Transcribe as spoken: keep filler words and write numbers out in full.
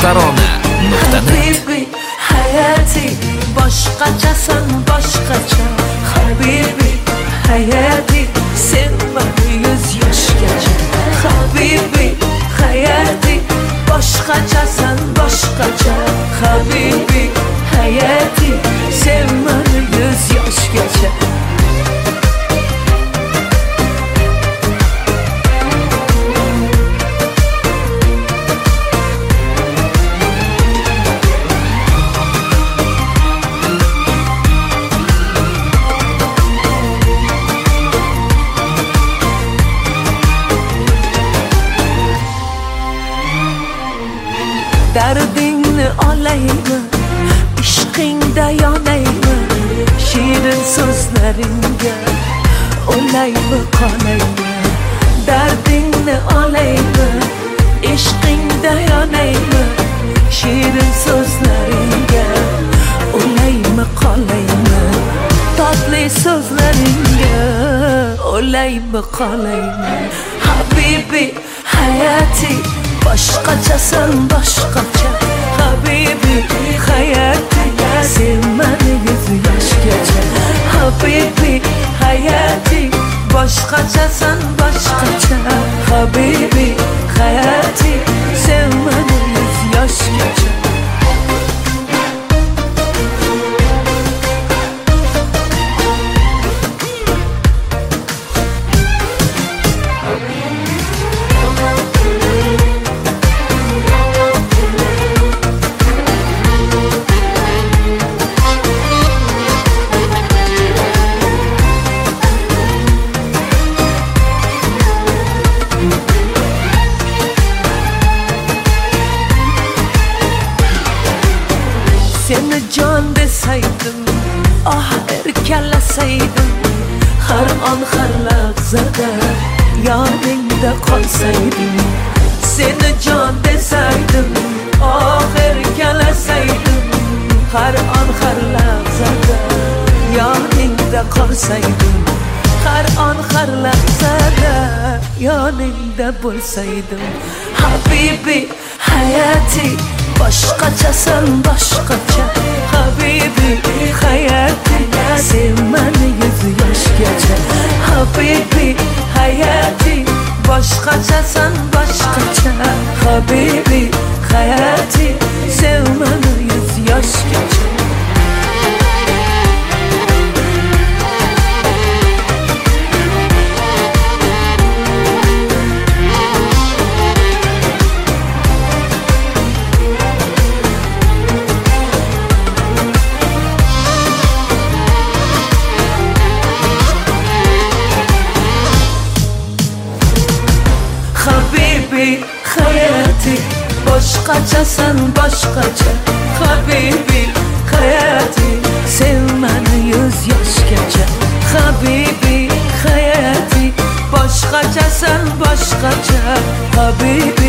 tarona nuqta net. Habibi hayati boshqachasan boshqacha. Habibi hayati sen mani yuz yoshgacha. Habibi hayati boshqachasan boshqacha. Habibi hayati sen mani yuz yoshgacha. Dardingni olaymi, ishqingda yonaymi, shirin so'zlaringga o'laymi qolaymi. Dardingni olaymi, ishqingda yonaymi, shirin so'zlaringga o'laymi qolaymi. Tatli so'zlaringga o'laymi qolaymi. Habibi hayati boshqachasan boshqacha. Habibi hayati sen mani yuz yoshgacha. Habibi hayati boshqachasan boshqacha. Habibi hayati sen mani yuz yoshgacha. Seni jon desaydim, ah erkalasaydim, har on har lahzada yoningda qolsaydim. Seni jon desaydim, ah erkalasaydim, har on har lahzada yoningda qolsaydim. Har on har lahzada yoningda bo'lsaydim. Habibi hayati boshqachasan boshqacha. Habibi hayati sen mani yuz yoshgacha. Habibi hayati boshqachasan boshqacha. Habibi hayati sen mani yuz yoshgacha. Habibi hayati boshqachasan boshqacha. Habibi hayati sen mani yuz yoshgacha. Habibi hayati boshqachasan boshqacha. Habibi